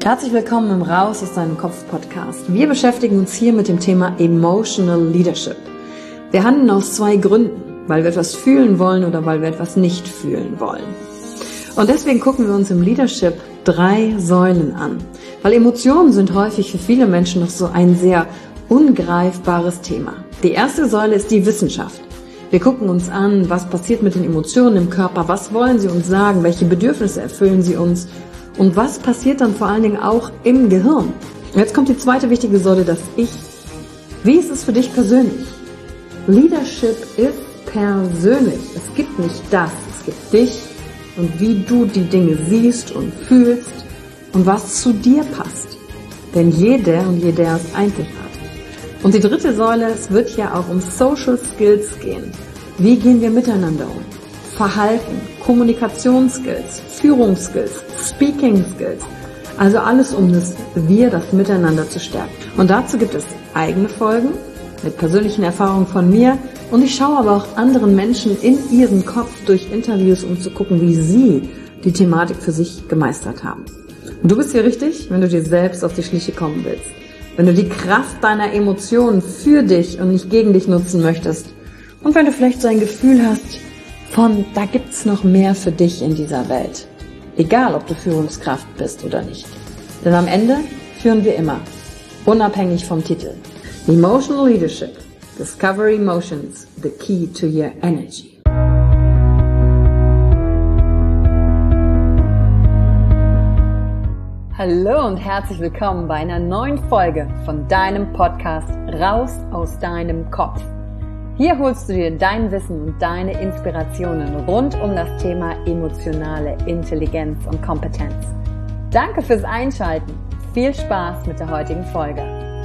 Herzlich willkommen im Raus aus deinem Kopf Podcast. Wir beschäftigen uns hier mit dem Thema Emotional Leadership. Wir handeln aus zwei Gründen, weil wir etwas fühlen wollen oder weil wir etwas nicht fühlen wollen. Und deswegen gucken wir uns im Leadership 3 Säulen an, weil Emotionen sind häufig für viele Menschen noch so ein sehr ungreifbares Thema. Die erste Säule ist die Wissenschaft. Wir gucken uns an, was passiert mit den Emotionen im Körper, was wollen sie uns sagen, welche Bedürfnisse erfüllen sie uns und was passiert dann vor allen Dingen auch im Gehirn. Und jetzt kommt die zweite wichtige Säule, das Ich. Wie ist es für dich persönlich? Leadership ist persönlich. Es gibt nicht das, es gibt dich und wie du die Dinge siehst und fühlst und was zu dir passt. Denn jeder und jeder ist einzigartig. Und die dritte Säule, es wird ja auch um Social Skills gehen. Wie gehen wir miteinander um? Verhalten, Kommunikationsskills, Führungsskills, Speaking Skills. Also alles um das Miteinander zu stärken. Und dazu gibt es eigene Folgen mit persönlichen Erfahrungen von mir. Und ich schaue aber auch anderen Menschen in ihren Kopf durch Interviews, um zu gucken, wie sie die Thematik für sich gemeistert haben. Und du bist hier richtig, wenn du dir selbst auf die Schliche kommen willst. Wenn du die Kraft deiner Emotionen für dich und nicht gegen dich nutzen möchtest. Und wenn du vielleicht so ein Gefühl hast von, da gibt's noch mehr für dich in dieser Welt. Egal, ob du Führungskraft bist oder nicht. Denn am Ende führen wir immer, unabhängig vom Titel. Emotional Leadership. Discover Emotions, the key to your energy. Hallo und herzlich willkommen bei einer neuen Folge von deinem Podcast Raus aus deinem Kopf. Hier holst du dir dein Wissen und deine Inspirationen rund um das Thema emotionale Intelligenz und Kompetenz. Danke fürs Einschalten. Viel Spaß mit der heutigen Folge.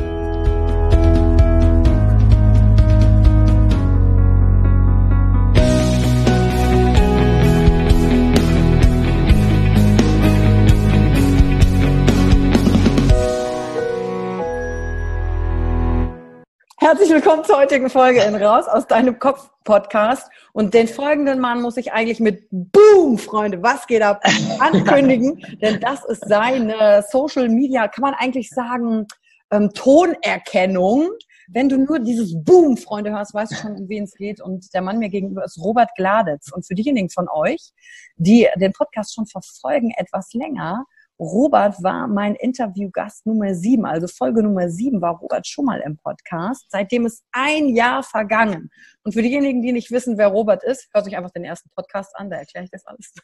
Herzlich willkommen zur heutigen Folge in Raus aus deinem Kopf Podcast. Und den folgenden Mann muss ich eigentlich mit Boom, Freunde, was geht ab, ankündigen. Denn das ist seine Social Media, kann man eigentlich sagen, Tonerkennung. Wenn du nur dieses Boom, Freunde, hörst, weißt du schon, um wen es geht. Und der Mann mir gegenüber ist Robert Gladitz. Und für diejenigen von euch, die den Podcast schon verfolgen, etwas länger, Robert war mein Interviewgast Nummer 7, also Folge Nummer 7 war Robert schon mal im Podcast. Seitdem ist ein Jahr vergangen. Und für diejenigen, die nicht wissen, wer Robert ist, hört euch einfach den ersten Podcast an, da erkläre ich das alles.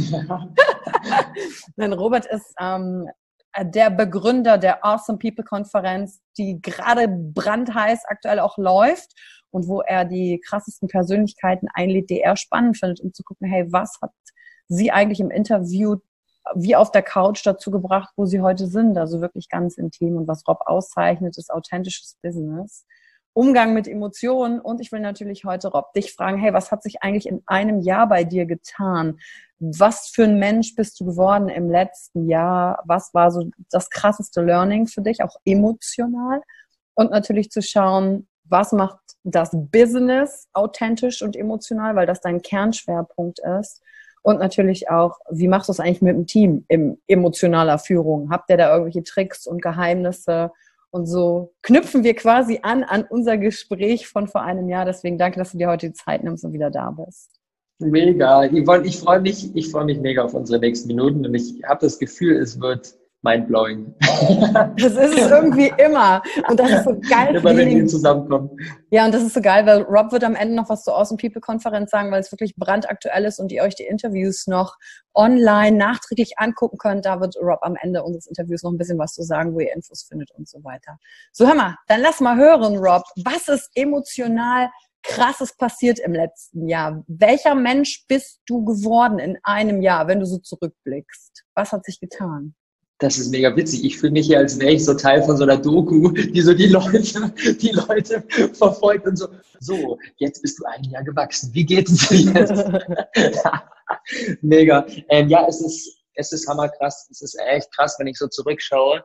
Denn Robert ist der Begründer der Awesome People Konferenz, die gerade brandheiß aktuell auch läuft und wo er die krassesten Persönlichkeiten einlädt, die er spannend findet, um zu gucken, hey, was hat sie eigentlich im Interview wie auf der Couch dazu gebracht, wo sie heute sind. Also wirklich ganz intim. Und was Rob auszeichnet, ist authentisches Business, Umgang mit Emotionen. Und ich will natürlich heute, Rob, dich fragen, hey, was hat sich eigentlich in einem Jahr bei dir getan? Was für ein Mensch bist du geworden im letzten Jahr? Was war so das krasseste Learning für dich, auch emotional? Und natürlich zu schauen, was macht das Business authentisch und emotional, weil das dein Kernschwerpunkt ist. Und natürlich auch, wie machst du es eigentlich mit dem Team in emotionaler Führung? Habt ihr da irgendwelche Tricks und Geheimnisse? Und so knüpfen wir quasi an unser Gespräch von vor einem Jahr. Deswegen danke, dass du dir heute die Zeit nimmst und wieder da bist. Mega. Ich freue mich mega auf unsere nächsten Minuten und ich habe das Gefühl, es wird mindblowing. Das ist es irgendwie immer. Und das ist so geil. Immer wenn wir zusammenkommen. Ja, und das ist so geil, weil Rob wird am Ende noch was zur Awesome People Konferenz sagen, weil es wirklich brandaktuell ist und ihr euch die Interviews noch online nachträglich angucken könnt. Da wird Rob am Ende unseres Interviews noch ein bisschen was zu sagen, wo ihr Infos findet und so weiter. So, hör mal, dann lass mal hören, Rob. Was ist emotional Krasses passiert im letzten Jahr? Welcher Mensch bist du geworden in einem Jahr, wenn du so zurückblickst? Was hat sich getan? Das ist mega witzig. Ich fühle mich hier, als wäre ich so Teil von so einer Doku, die so die Leute verfolgt und so, jetzt bist du ein Jahr gewachsen. Wie geht es dir jetzt? Mega. Ja, es ist hammerkrass. Es ist echt krass, wenn ich so zurückschaue.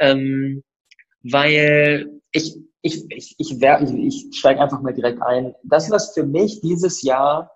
Weil ich steige einfach mal direkt ein. Das, was für mich dieses Jahr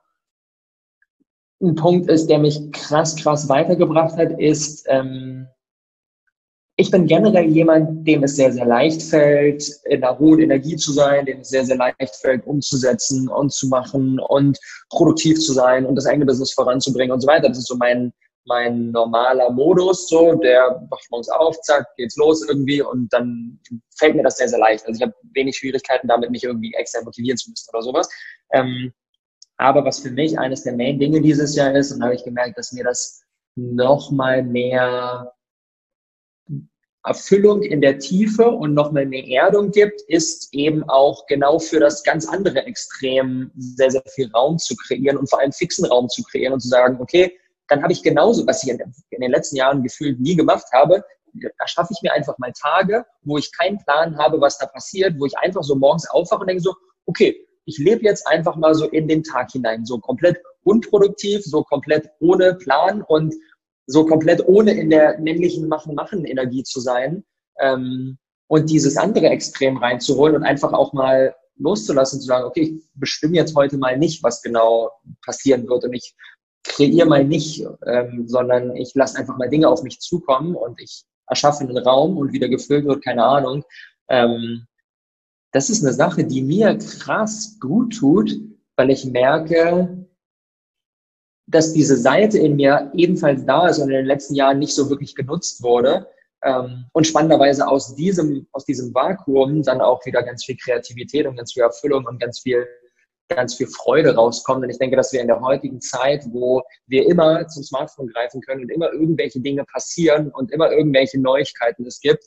ein Punkt ist, der mich krass weitergebracht hat, ist Ich bin generell jemand, dem es sehr, sehr leicht fällt, in einer hohen Energie zu sein, dem es sehr, sehr leicht fällt, umzusetzen und zu machen und produktiv zu sein und das eigene Business voranzubringen und so weiter. Das ist so mein normaler Modus, so, der wacht morgens auf, zack, geht's los irgendwie und dann fällt mir das sehr, sehr leicht. Also ich habe wenig Schwierigkeiten damit, mich irgendwie extra motivieren zu müssen oder sowas. Aber was für mich eines der Main-Dinge dieses Jahr ist, und da habe ich gemerkt, dass mir das noch mal mehr Erfüllung in der Tiefe und nochmal mehr Erdung gibt, ist eben auch genau für das ganz andere Extrem sehr, sehr viel Raum zu kreieren und vor allem fixen Raum zu kreieren und zu sagen, okay, dann habe ich genauso, was ich in den letzten Jahren gefühlt nie gemacht habe, da schaffe ich mir einfach mal Tage, wo ich keinen Plan habe, was da passiert, wo ich einfach so morgens aufwache und denke so, okay, ich lebe jetzt einfach mal so in den Tag hinein, so komplett unproduktiv, so komplett ohne Plan und so komplett ohne in der männlichen Machen-Energie zu sein und dieses andere Extrem reinzuholen und einfach auch mal loszulassen, zu sagen, okay, ich bestimme jetzt heute mal nicht, was genau passieren wird und ich kreiere mal nicht, sondern ich lasse einfach mal Dinge auf mich zukommen und ich erschaffe einen Raum und wieder gefüllt wird, keine Ahnung. Das ist eine Sache, die mir krass gut tut, weil ich merke, dass diese Seite in mir ebenfalls da ist und in den letzten Jahren nicht so wirklich genutzt wurde. Und spannenderweise aus diesem Vakuum dann auch wieder ganz viel Kreativität und ganz viel Erfüllung und ganz viel Freude rauskommt. Und ich denke, dass wir in der heutigen Zeit, wo wir immer zum Smartphone greifen können und immer irgendwelche Dinge passieren und immer irgendwelche Neuigkeiten es gibt,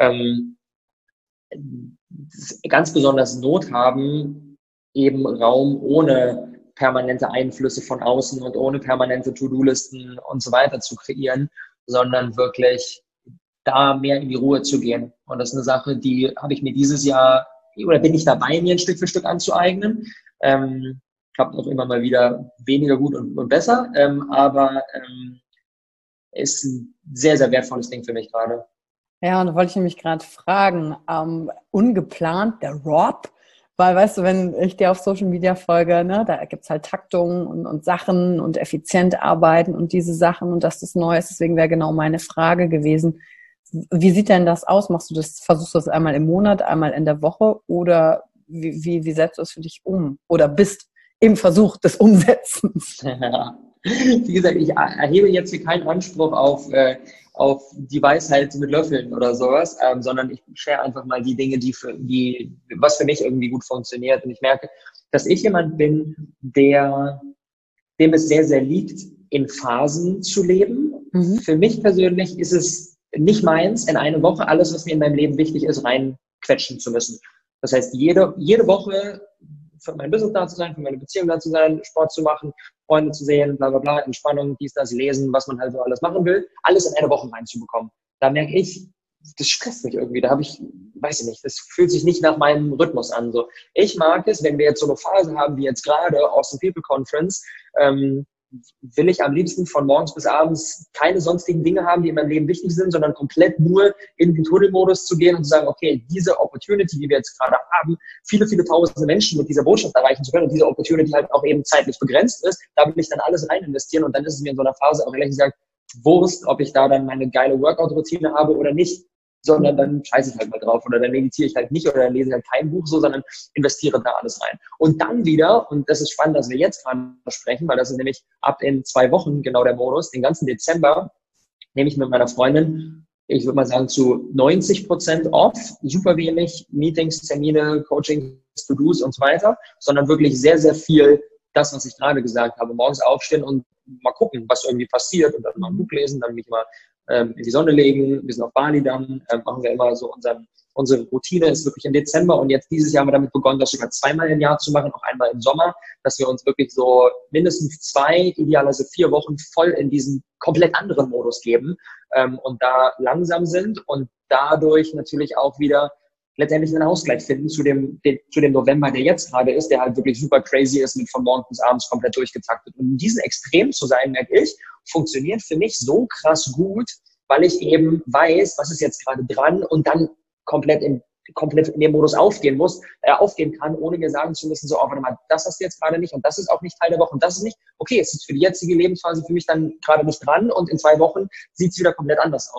ganz besonders Not haben, eben Raum ohne permanente Einflüsse von außen und ohne permanente To-Do-Listen und so weiter zu kreieren, sondern wirklich da mehr in die Ruhe zu gehen. Und das ist eine Sache, die habe ich mir dieses Jahr, oder bin ich dabei, mir ein Stück für Stück anzueignen. Klappt auch immer mal wieder weniger gut und besser, aber ist ein sehr, sehr wertvolles Ding für mich gerade. Ja, und da wollte ich nämlich gerade fragen, ungeplant, der Rob, weil, weißt du, wenn ich dir auf Social Media folge, ne, da gibt's halt Taktungen und Sachen und effizient arbeiten und diese Sachen und dass das neu ist. Deswegen wäre genau meine Frage gewesen, wie sieht denn das aus? Versuchst du das einmal im Monat, einmal in der Woche oder wie setzt du es für dich um? Oder bist im Versuch des Umsetzens? Wie gesagt, ich erhebe jetzt hier keinen Anspruch auf die Weisheit mit Löffeln oder sowas, sondern ich share einfach mal die Dinge, was für mich irgendwie gut funktioniert. Und ich merke, dass ich jemand bin, dem es sehr, sehr liegt, in Phasen zu leben. Mhm. Für mich persönlich ist es nicht meins, in eine Woche alles, was mir in meinem Leben wichtig ist, reinquetschen zu müssen. Das heißt, jede Woche für mein Business da zu sein, für meine Beziehung da zu sein, Sport zu machen, Freunde zu sehen, bla bla bla, Entspannung, dies, das, lesen, was man halt so alles machen will, alles in eine Woche reinzubekommen. Da merke ich, das stresst mich irgendwie. Da weiß ich nicht, das fühlt sich nicht nach meinem Rhythmus an. So. Ich mag es, wenn wir jetzt so eine Phase haben, wie jetzt gerade Awesome People Conference, will ich am liebsten von morgens bis abends keine sonstigen Dinge haben, die in meinem Leben wichtig sind, sondern komplett nur in den Tunnelmodus zu gehen und zu sagen, okay, diese Opportunity, die wir jetzt gerade haben, viele, viele tausende Menschen mit dieser Botschaft erreichen zu können und diese Opportunity halt auch eben zeitlich begrenzt ist, da will ich dann alles rein investieren und dann ist es mir in so einer Phase auch ehrlich gesagt Wurst, ob ich da dann meine geile Workout-Routine habe oder nicht, sondern dann scheiße ich halt mal drauf oder dann meditiere ich halt nicht oder dann lese ich halt kein Buch so, sondern investiere da alles rein. Und dann wieder, und das ist spannend, dass wir jetzt gerade sprechen, weil das ist nämlich ab in 2 Wochen genau der Modus, den ganzen Dezember nehme ich mit meiner Freundin, ich würde mal sagen zu 90% off, super wenig Meetings, Termine, Coachings, To-Dos und so weiter, sondern wirklich sehr, sehr viel das, was ich gerade gesagt habe, morgens aufstehen und mal gucken, was irgendwie passiert und dann mal ein Buch lesen, dann mich mal in die Sonne legen. Wir sind auf Bali dann, machen wir immer so unsere Routine ist wirklich im Dezember und jetzt dieses Jahr haben wir damit begonnen, das sogar 2-mal im Jahr zu machen, auch einmal im Sommer, dass wir uns wirklich so mindestens 2, idealerweise 4 Wochen voll in diesen komplett anderen Modus geben und da langsam sind und dadurch natürlich auch wieder letztendlich einen Ausgleich finden zu dem November, der jetzt gerade ist, der halt wirklich super crazy ist, mit von morgens bis abends komplett durchgetaktet. Und in diesem Extrem zu sein, merke ich, funktioniert für mich so krass gut, weil ich eben weiß, was ist jetzt gerade dran und dann komplett in dem Modus aufgehen kann, ohne mir sagen zu müssen, so, oh, warte mal, das hast du jetzt gerade nicht und das ist auch nicht Teil der Woche und das ist nicht, okay, es ist für die jetzige Lebensphase für mich dann gerade nicht dran und in 2 Wochen sieht es wieder komplett anders aus.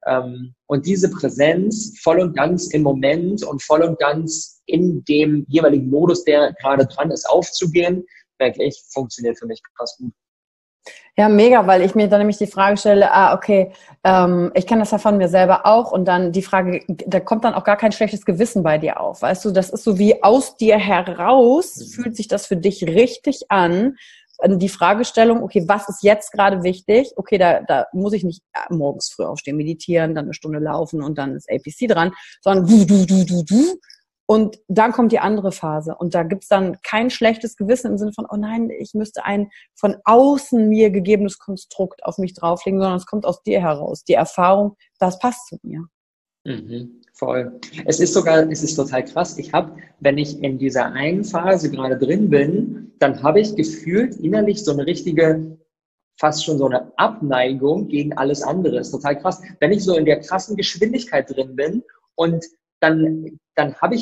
Und diese Präsenz voll und ganz im Moment und voll und ganz in dem jeweiligen Modus, der gerade dran ist, aufzugehen, wirklich funktioniert für mich krass gut. Ja, mega, weil ich mir dann nämlich die Frage stelle, okay, ich kenne das ja von mir selber auch und dann die Frage, da kommt dann auch gar kein schlechtes Gewissen bei dir auf, weißt du, das ist so wie aus dir heraus, fühlt sich das für dich richtig an, die Fragestellung, okay, was ist jetzt gerade wichtig, okay, da muss ich nicht morgens früh aufstehen, meditieren, dann eine Stunde laufen und dann ist APC dran, sondern du. Und dann kommt die andere Phase und da gibt's dann kein schlechtes Gewissen im Sinne von, oh nein, ich müsste ein von außen mir gegebenes Konstrukt auf mich drauflegen, sondern es kommt aus dir heraus. Die Erfahrung, das passt zu mir. Voll. Es ist total krass. Wenn ich in dieser einen Phase gerade drin bin, dann habe ich gefühlt innerlich so eine richtige, fast schon so eine Abneigung gegen alles andere. Das ist total krass. Wenn ich so in der krassen Geschwindigkeit drin bin und dann habe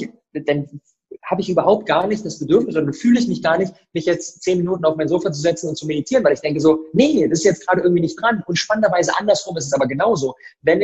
ich überhaupt gar nicht das Bedürfnis oder fühle ich mich gar nicht, mich jetzt 10 Minuten auf mein Sofa zu setzen und zu meditieren, weil ich denke so, nee, das ist jetzt gerade irgendwie nicht dran. Und spannenderweise andersrum ist es aber genauso.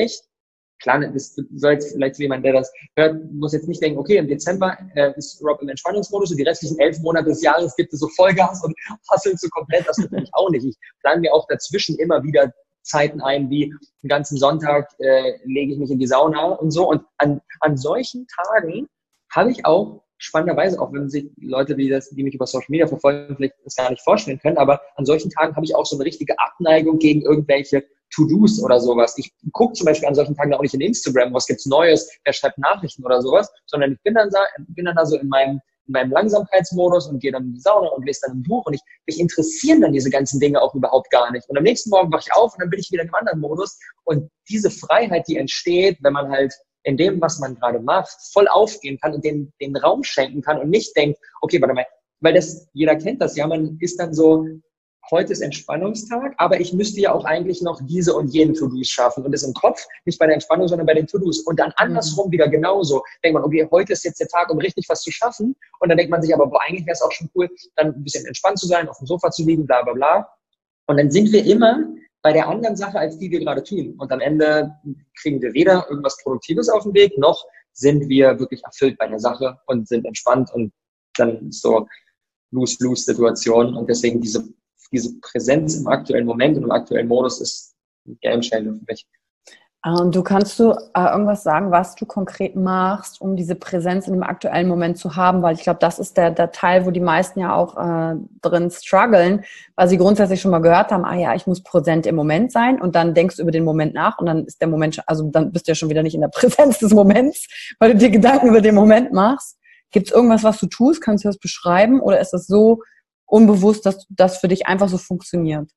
Klar, das soll jetzt vielleicht für jemand, der das hört, muss jetzt nicht denken, okay, im Dezember ist Rob im Entspannungsmodus und die restlichen 11 Monate des Jahres gibt es so Vollgas und hustelt so komplett. Das natürlich auch nicht. Ich plane mir auch dazwischen immer wieder Zeiten ein, wie den ganzen Sonntag lege ich mich in die Sauna und so. Und an solchen Tagen habe ich auch, spannenderweise, auch wenn sich Leute, die mich über Social Media verfolgen, vielleicht das gar nicht vorstellen können, aber an solchen Tagen habe ich auch so eine richtige Abneigung gegen irgendwelche To-Dos oder sowas. Ich gucke zum Beispiel an solchen Tagen auch nicht in Instagram, was gibt's Neues, wer schreibt Nachrichten oder sowas, sondern ich bin dann da so in meinem Langsamkeitsmodus und gehe dann in die Sauna und lese dann ein Buch und mich interessieren dann diese ganzen Dinge auch überhaupt gar nicht. Und am nächsten Morgen wache ich auf und dann bin ich wieder in einem anderen Modus und diese Freiheit, die entsteht, wenn man halt in dem, was man gerade macht, voll aufgehen kann und den Raum schenken kann und nicht denkt, okay, warte mal, weil jeder kennt das ja, man ist dann so, heute ist Entspannungstag, aber ich müsste ja auch eigentlich noch diese und jene To-Dos schaffen und das im Kopf, nicht bei der Entspannung, sondern bei den To-Dos und dann andersrum wieder genauso. Denkt man, okay, heute ist jetzt der Tag, um richtig was zu schaffen und dann denkt man sich aber, boah, eigentlich wäre es auch schon cool, dann ein bisschen entspannt zu sein, auf dem Sofa zu liegen, bla bla bla. Und dann sind wir immer bei der anderen Sache, als die wir gerade tun. Und am Ende kriegen wir weder irgendwas Produktives auf den Weg, noch sind wir wirklich erfüllt bei der Sache und sind entspannt und dann ist so Lose-Lose-Situation. Und deswegen diese Präsenz im aktuellen Moment und im aktuellen Modus ist ein Gamechanger für mich. Und kannst du irgendwas sagen, was du konkret machst, um diese Präsenz in dem aktuellen Moment zu haben? Weil ich glaube, das ist der Teil, wo die meisten ja auch drin strugglen, weil sie grundsätzlich schon mal gehört haben, ich muss präsent im Moment sein und dann denkst du über den Moment nach und dann ist der Moment, also dann bist du ja schon wieder nicht in der Präsenz des Moments, weil du dir Gedanken über den Moment machst. Gibt es irgendwas, was du tust? Kannst du das beschreiben? Oder ist das so unbewusst, dass das für dich einfach so funktioniert?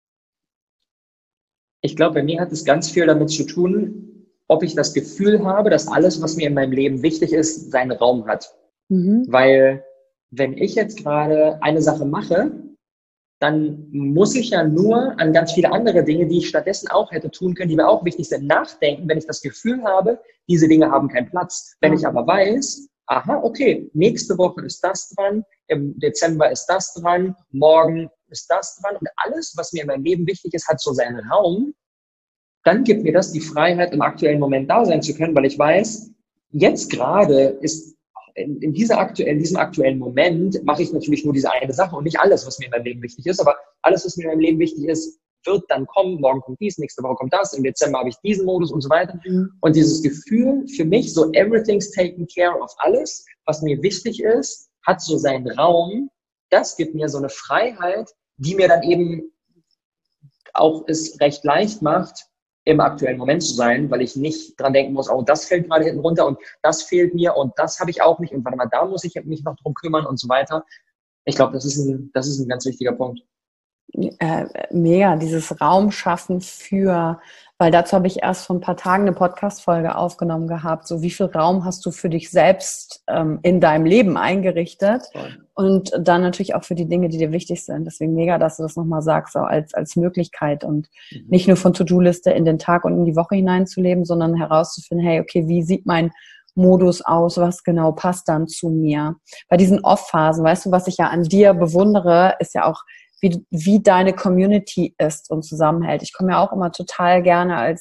Ich glaube, bei mir hat es ganz viel damit zu tun, ob ich das Gefühl habe, dass alles, was mir in meinem Leben wichtig ist, seinen Raum hat. Weil wenn ich jetzt gerade eine Sache mache, dann muss ich ja nur an ganz viele andere Dinge, die ich stattdessen auch hätte tun können, die mir auch wichtig sind, nachdenken, wenn ich das Gefühl habe, diese Dinge haben keinen Platz. Wenn ich aber weiß, aha, okay, nächste Woche ist das dran, im Dezember ist das dran, morgen ist das dran und alles, was mir in meinem Leben wichtig ist, hat so seinen Raum, dann gibt mir das die Freiheit, im aktuellen Moment da sein zu können, weil ich weiß, jetzt gerade ist in diesem aktuellen Moment mache ich natürlich nur diese eine Sache und nicht alles, was mir in meinem Leben wichtig ist, aber alles, was mir in meinem Leben wichtig ist, wird dann kommen, morgen kommt dies, nächste Woche kommt das, im Dezember habe ich diesen Modus und so weiter. Und dieses Gefühl für mich, so everything's taken care of, alles, was mir wichtig ist, hat so seinen Raum, das gibt mir so eine Freiheit, die mir dann eben auch es recht leicht macht, im aktuellen Moment zu sein, weil ich nicht dran denken muss, oh, das fällt gerade hinten runter und das fehlt mir und das habe ich auch nicht und warte mal, da muss ich mich noch drum kümmern und so weiter. Ich glaube, das ist ein ganz wichtiger Punkt. Mega, dieses Raum schaffen weil dazu habe ich erst vor ein paar Tagen eine Podcast-Folge aufgenommen gehabt, so wie viel Raum hast du für dich selbst in deinem Leben eingerichtet und dann natürlich auch für die Dinge, die dir wichtig sind. Deswegen mega, dass du das nochmal sagst, so als Möglichkeit und nicht nur von To-Do-Liste in den Tag und in die Woche hineinzuleben, sondern herauszufinden, hey, okay, wie sieht mein Modus aus, was genau passt dann zu mir? Bei diesen Off-Phasen, weißt du, was ich ja an dir bewundere, ist ja auch, wie deine Community ist und zusammenhält. Ich komme ja auch immer total gerne als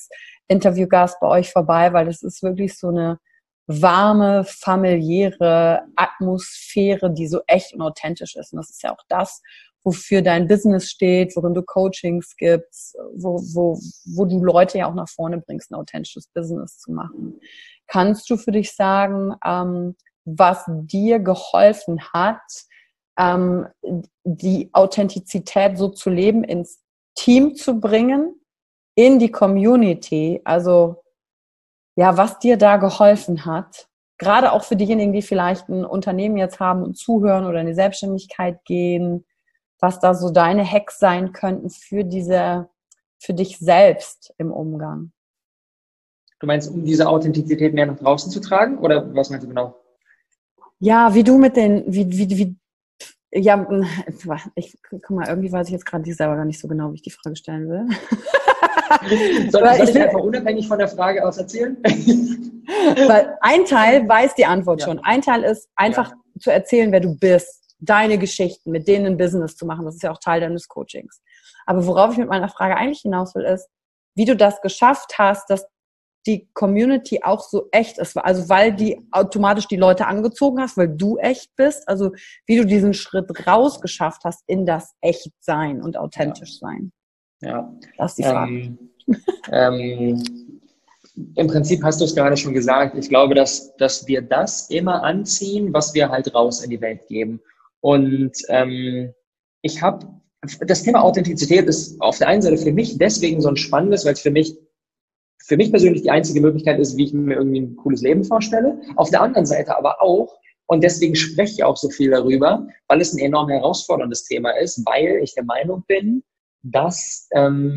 Interviewgast bei euch vorbei, weil das ist wirklich so eine warme, familiäre Atmosphäre, die so echt und authentisch ist. Und das ist ja auch das, wofür dein Business steht, worin du Coachings gibst, wo du Leute ja auch nach vorne bringst, ein authentisches Business zu machen. Kannst du für dich sagen, was dir geholfen hat, die Authentizität so zu leben, ins Team zu bringen, in die Community, also ja, was dir da geholfen hat, gerade auch für diejenigen, die vielleicht ein Unternehmen jetzt haben und zuhören oder in die Selbstständigkeit gehen, was da so deine Hacks sein könnten für dich selbst im Umgang? Du meinst, um diese Authentizität mehr nach draußen zu tragen? Oder was meinst du genau? Ja, wie du mit ja, guck mal, irgendwie weiß ich jetzt gerade selber gar nicht so genau, wie ich die Frage stellen will. Soll ich einfach unabhängig von der Frage aus erzählen? Weil ein Teil weiß die Antwort schon. Ein Teil ist einfach zu erzählen, wer du bist, deine Geschichten, mit denen ein Business zu machen. Das ist ja auch Teil deines Coachings. Aber worauf ich mit meiner Frage eigentlich hinaus will, ist, wie du das geschafft hast, dass die Community auch so echt ist. Also weil die automatisch die Leute angezogen hast, weil du echt bist. Also wie du diesen Schritt rausgeschafft hast in das Echtsein und authentisch sein. Ja. Das ist die Frage. Im Prinzip hast du es gerade schon gesagt. Ich glaube, dass wir das immer anziehen, was wir halt raus in die Welt geben. Und das Thema Authentizität ist auf der einen Seite für mich deswegen so ein spannendes, weil es für mich persönlich die einzige Möglichkeit ist, wie ich mir irgendwie ein cooles Leben vorstelle. Auf der anderen Seite aber auch, und deswegen spreche ich auch so viel darüber, weil es ein enorm herausforderndes Thema ist, weil ich der Meinung bin, dass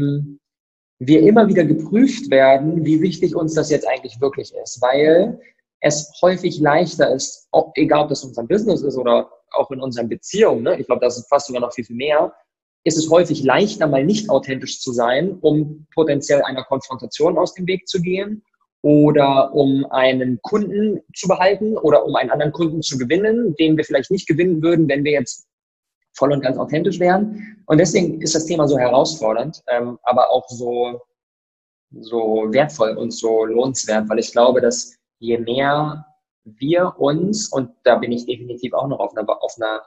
wir immer wieder geprüft werden, wie wichtig uns das jetzt eigentlich wirklich ist, weil es häufig leichter ist, egal ob das in unserem Business ist oder auch in unseren Beziehungen, ne? Ich glaube, das ist fast sogar noch viel, viel mehr, ist es häufig leichter, mal nicht authentisch zu sein, um potenziell einer Konfrontation aus dem Weg zu gehen oder um einen Kunden zu behalten oder um einen anderen Kunden zu gewinnen, den wir vielleicht nicht gewinnen würden, wenn wir jetzt voll und ganz authentisch wären. Und deswegen ist das Thema so herausfordernd, aber auch so wertvoll und so lohnenswert, weil ich glaube, dass je mehr wir uns, und da bin ich definitiv auch noch auf einer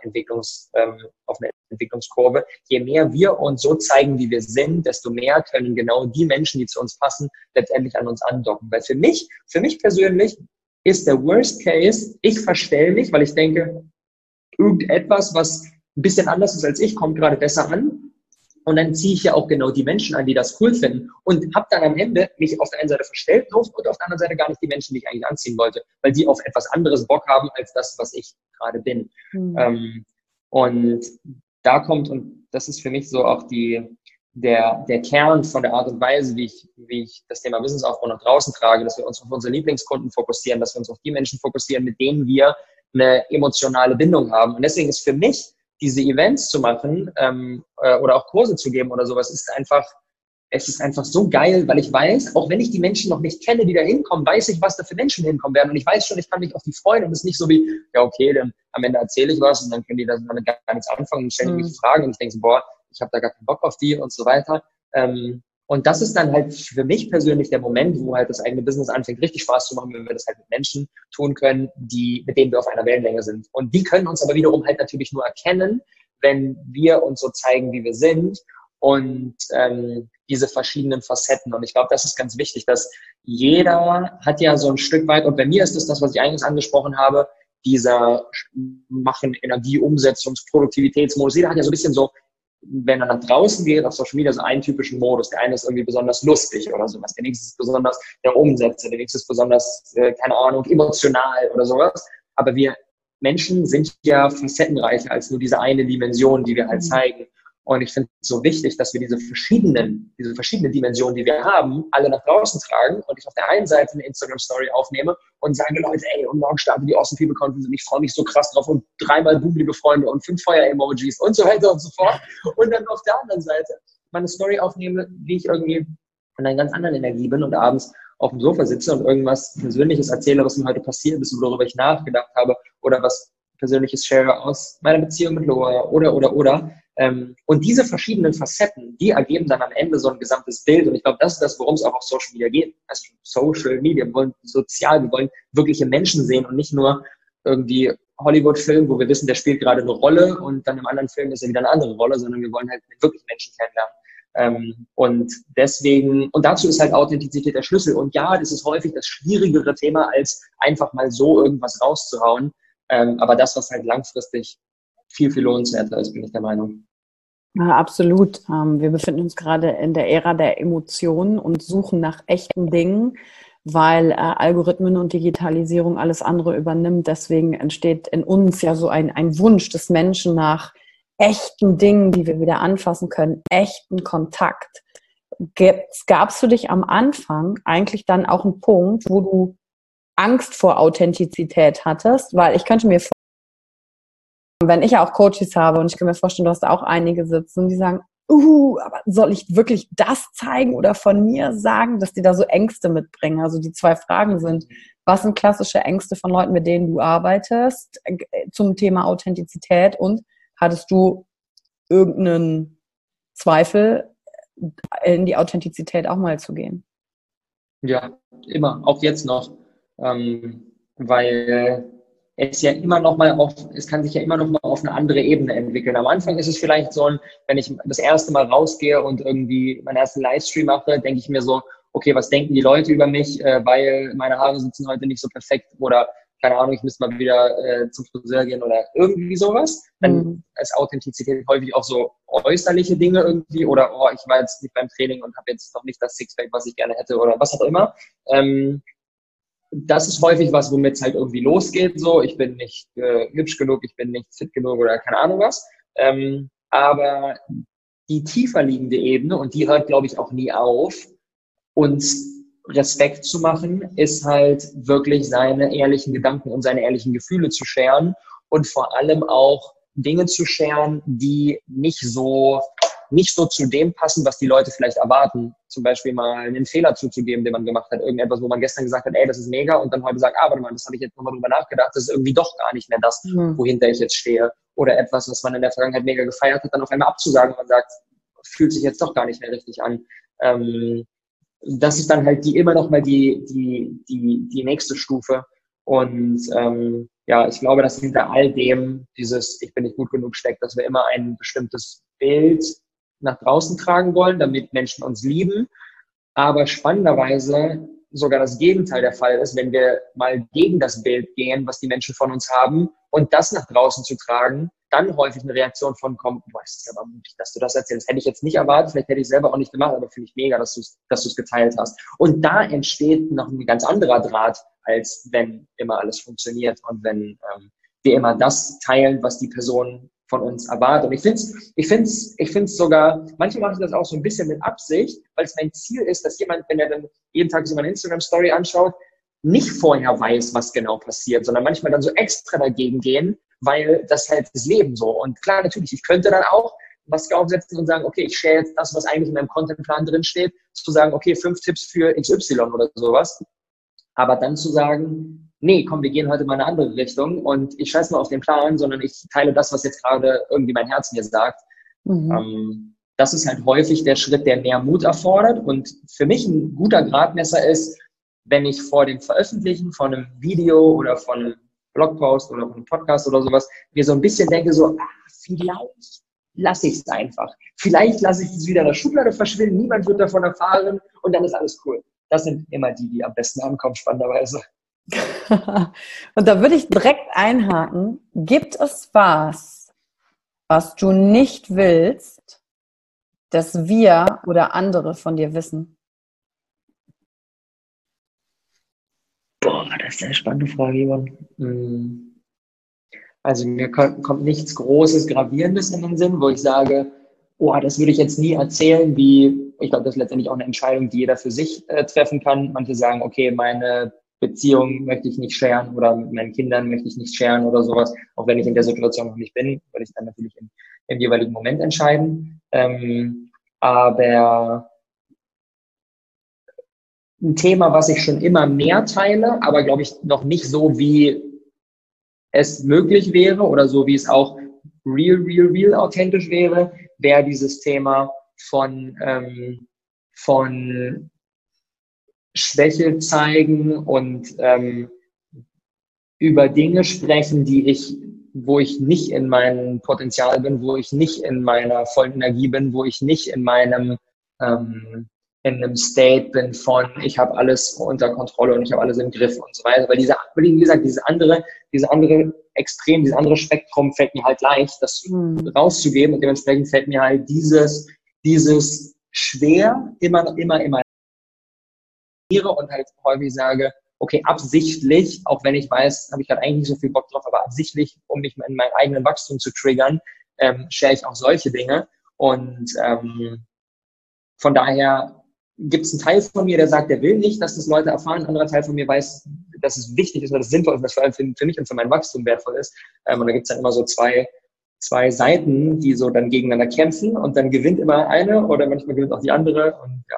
Entwicklungskurve, je mehr wir uns so zeigen, wie wir sind, desto mehr können genau die Menschen, die zu uns passen, letztendlich an uns andocken. Weil für mich persönlich ist der Worst Case, ich verstelle mich, weil ich denke, irgendetwas, was ein bisschen anders ist als ich, kommt gerade besser an. Und dann ziehe ich ja auch genau die Menschen an, die das cool finden. Und habe dann am Ende mich auf der einen Seite verstellt und auf der anderen Seite gar nicht die Menschen, die ich eigentlich anziehen wollte, weil die auf etwas anderes Bock haben, als das, was ich gerade bin. Und da kommt, und das ist für mich so auch der Kern von der Art und Weise, wie ich das Thema Wissensaufbau nach draußen trage, dass wir uns auf unsere Lieblingskunden fokussieren, dass wir uns auf die Menschen fokussieren, mit denen wir eine emotionale Bindung haben. Und deswegen ist für mich, diese Events zu machen oder auch Kurse zu geben oder sowas, es ist einfach so geil, weil ich weiß, auch wenn ich die Menschen noch nicht kenne, die da hinkommen, weiß ich, was da für Menschen hinkommen werden. Und ich weiß schon, ich kann mich auf die freuen. Und es ist nicht so wie, ja okay, dann am Ende erzähle ich was und dann können die damit gar nichts anfangen und stellen mich Fragen und ich denke so, boah, ich habe da gar keinen Bock auf die und so weiter. Und das ist dann halt für mich persönlich der Moment, wo halt das eigene Business anfängt, richtig Spaß zu machen, wenn wir das halt mit Menschen tun können, mit denen wir auf einer Wellenlänge sind. Und die können uns aber wiederum halt natürlich nur erkennen, wenn wir uns so zeigen, wie wir sind und diese verschiedenen Facetten. Und ich glaube, das ist ganz wichtig, dass jeder hat ja so ein Stück weit, und bei mir ist das, was ich eigentlich angesprochen habe, dieser Machen, Energie, Umsetzungs-, Produktivitätsmodus. Jeder hat ja so ein bisschen so, wenn er nach draußen geht, auf Social Media, so einen typischen Modus. Der eine ist irgendwie besonders lustig oder sowas. Der nächste ist besonders der Umsetzer. Der nächste ist besonders, keine Ahnung, emotional oder sowas. Aber wir Menschen sind ja facettenreicher als nur diese eine Dimension, die wir halt zeigen. Und ich finde es so wichtig, dass wir diese verschiedenen Dimensionen, die wir haben, alle nach draußen tragen und ich auf der einen Seite eine Instagram-Story aufnehme und sage, Leute, ey, und morgen startet die Awesome People Conference und ich freue mich so krass drauf und 3-mal Boom, liebe Freunde und 5 Feuer-Emojis und so weiter und so fort. Und dann auf der anderen Seite meine Story aufnehme, wie ich irgendwie in einer ganz anderen Energie bin und abends auf dem Sofa sitze und irgendwas Persönliches erzähle, was mir heute passiert ist, worüber ich nachgedacht habe oder was Persönliches share aus meiner Beziehung mit Loa oder. Und diese verschiedenen Facetten, die ergeben dann am Ende so ein gesamtes Bild. Und ich glaube, das ist das, worum es auch auf Social Media geht. Also Social Media, wir wollen sozial, wir wollen wirkliche Menschen sehen und nicht nur irgendwie Hollywood-Film, wo wir wissen, der spielt gerade eine Rolle und dann im anderen Film ist er wieder eine andere Rolle, sondern wir wollen halt wirklich Menschen kennenlernen. Und deswegen, und dazu ist halt Authentizität der Schlüssel. Und ja, das ist häufig das schwierigere Thema, als einfach mal so irgendwas rauszuhauen. Aber das, was halt langfristig viel, viel lohnenswerter ist, bin ich der Meinung. Ja, absolut. Wir befinden uns gerade in der Ära der Emotionen und suchen nach echten Dingen, weil Algorithmen und Digitalisierung alles andere übernimmt. Deswegen entsteht in uns ja so ein Wunsch des Menschen nach echten Dingen, die wir wieder anfassen können, echten Kontakt. Gab's für dich am Anfang eigentlich dann auch einen Punkt, wo du Angst vor Authentizität hattest? Weil ich könnte mir vorstellen, wenn ich ja auch Coaches habe und ich kann mir vorstellen, du hast da auch einige sitzen, die sagen, aber soll ich wirklich das zeigen oder von mir sagen, dass die da so Ängste mitbringen? Also die 2 Fragen sind, was sind klassische Ängste von Leuten, mit denen du arbeitest zum Thema Authentizität, und hattest du irgendeinen Zweifel, in die Authentizität auch mal zu gehen? Ja, immer, auch jetzt noch, weil es ja immer noch mal es kann sich ja immer noch mal auf eine andere Ebene entwickeln. Am Anfang ist es vielleicht so wenn ich das erste Mal rausgehe und irgendwie meinen ersten Livestream mache, denke ich mir so, okay, was denken die Leute über mich, weil meine Haare sitzen heute nicht so perfekt oder keine Ahnung, ich müsste mal wieder zum Friseur gehen oder irgendwie sowas. Dann ist Authentizität häufig auch so äußerliche Dinge irgendwie oder ich war jetzt nicht beim Training und habe jetzt noch nicht das Sixpack, was ich gerne hätte oder was auch immer. Das ist häufig was, womit es halt irgendwie losgeht. So, ich bin nicht hübsch genug, ich bin nicht fit genug oder keine Ahnung was. Aber die tiefer liegende Ebene, und die hört, glaube ich, auch nie auf, uns Respekt zu machen, ist halt wirklich seine ehrlichen Gedanken und seine ehrlichen Gefühle zu scheren und vor allem auch Dinge zu scheren, die nicht so zu dem passen, was die Leute vielleicht erwarten. Zum Beispiel mal einen Fehler zuzugeben, den man gemacht hat. Irgendetwas, wo man gestern gesagt hat, ey, das ist mega, und dann heute sagt, warte mal, das habe ich jetzt nochmal drüber nachgedacht, das ist irgendwie doch gar nicht mehr das, wohinter ich jetzt stehe. Oder etwas, was man in der Vergangenheit mega gefeiert hat, dann auf einmal abzusagen und man sagt, fühlt sich jetzt doch gar nicht mehr richtig an. Das ist dann halt immer noch mal die nächste Stufe. Und ja, ich glaube, dass hinter all dem dieses Ich bin nicht gut genug steckt, dass wir immer ein bestimmtes Bild nach draußen tragen wollen, damit Menschen uns lieben. Aber spannenderweise sogar das Gegenteil der Fall ist, wenn wir mal gegen das Bild gehen, was die Menschen von uns haben, und das nach draußen zu tragen, dann häufig eine Reaktion von kommt, boah, es ist aber mutig, dass du das erzählst. Hätte ich jetzt nicht erwartet, vielleicht hätte ich selber auch nicht gemacht, aber finde ich mega, dass du es geteilt hast. Und da entsteht noch ein ganz anderer Draht, als wenn immer alles funktioniert und wenn wir immer das teilen, was die Person von uns erwartet. Und ich find's sogar, manchmal mache ich das auch so ein bisschen mit Absicht, weil es mein Ziel ist, dass jemand, wenn er dann jeden Tag so meine Instagram-Story anschaut, nicht vorher weiß, was genau passiert, sondern manchmal dann so extra dagegen gehen, weil das halt das Leben so. Und klar, natürlich, ich könnte dann auch Maske aufsetzen und sagen, okay, ich share jetzt das, was eigentlich in meinem Contentplan drin steht, zu sagen, okay, 5 Tipps für XY oder sowas. Aber dann zu sagen, nee, komm, wir gehen heute mal in eine andere Richtung und ich scheiß mal auf den Plan, sondern ich teile das, was jetzt gerade irgendwie mein Herz mir sagt. Das ist halt häufig der Schritt, der mehr Mut erfordert. Und für mich ein guter Gradmesser ist, wenn ich vor dem Veröffentlichen von einem Video oder von einem Blogpost oder von einem Podcast oder sowas mir so ein bisschen denke, so, vielleicht lasse ich es einfach. Vielleicht lasse ich es wieder in der Schublade verschwinden, niemand wird davon erfahren und dann ist alles cool. Das sind immer die am besten ankommen, spannenderweise. Und da würde ich direkt einhaken. Gibt es was du nicht willst, dass wir oder andere von dir wissen? Boah, das ist eine spannende Frage, Ivan. Also mir kommt nichts Großes, Gravierendes in den Sinn, wo ich sage, das würde ich jetzt nie erzählen, ich glaube, das ist letztendlich auch eine Entscheidung, die jeder für sich treffen kann. Manche sagen, okay, meine Beziehung möchte ich nicht sharen oder mit meinen Kindern möchte ich nicht sharen oder sowas, auch wenn ich in der Situation noch nicht bin, würde ich dann natürlich im jeweiligen Moment entscheiden. Aber ein Thema, was ich schon immer mehr teile, aber glaube ich noch nicht so, wie es möglich wäre oder so, wie es auch real authentisch wäre dieses Thema von Schwäche zeigen und über Dinge sprechen, wo ich nicht in meinem Potenzial bin, wo ich nicht in meiner vollen Energie bin, wo ich nicht in einem State bin von, ich habe alles unter Kontrolle und ich habe alles im Griff und so weiter. Weil wie gesagt, dieses andere Extrem, dieses andere Spektrum fällt mir halt leicht, das rauszugeben, und dementsprechend fällt mir halt dieses schwer immer und halt häufig sage, okay, absichtlich, auch wenn ich weiß, habe ich gerade eigentlich nicht so viel Bock drauf, aber absichtlich, um mich in meinem eigenen Wachstum zu triggern, share ich auch solche Dinge. Und von daher gibt es einen Teil von mir, der sagt, der will nicht, dass das Leute erfahren. Ein anderer Teil von mir weiß, dass es wichtig ist, dass es sinnvoll ist, dass es vor allem für mich und für mein Wachstum wertvoll ist. Und da gibt es dann immer so zwei Seiten, die so dann gegeneinander kämpfen, und dann gewinnt immer eine oder manchmal gewinnt auch die andere. Und ja.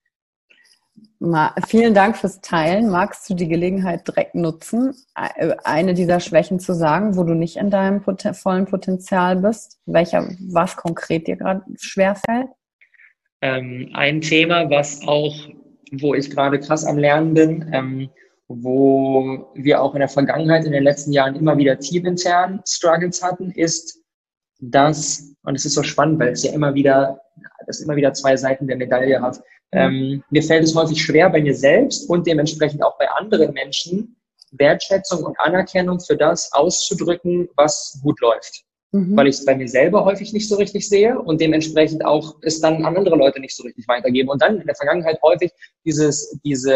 Vielen Dank fürs Teilen. Magst du die Gelegenheit direkt nutzen, eine dieser Schwächen zu sagen, wo du nicht in deinem vollen Potenzial bist? Was konkret dir gerade schwerfällt? Ein Thema, wo ich gerade krass am Lernen bin, wo wir auch in der Vergangenheit, in den letzten Jahren immer wieder teamintern Struggles hatten, ist das, und es ist so spannend, weil es ja immer wieder zwei Seiten der Medaille hat. Mir fällt es häufig schwer, bei mir selbst und dementsprechend auch bei anderen Menschen Wertschätzung und Anerkennung für das auszudrücken, was gut läuft. Weil ich es bei mir selber häufig nicht so richtig sehe und dementsprechend auch es dann an andere Leute nicht so richtig weitergebe. Und dann in der Vergangenheit häufig dieses